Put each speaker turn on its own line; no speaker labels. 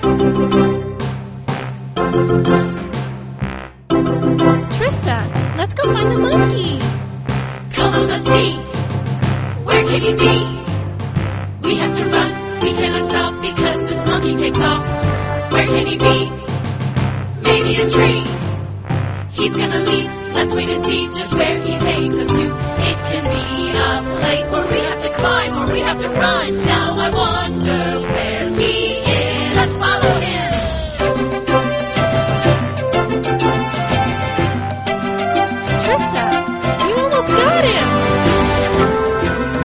Trista, let's go find the monkey.
Come on, let's see. Where can he be? We have to run. We cannot stop because this monkey takes off. Where can he be? Maybe a tree. He's gonna leap. Let's wait and see just where he takes us to. It can be a place where we have to climb or we have to run. Now I wonder where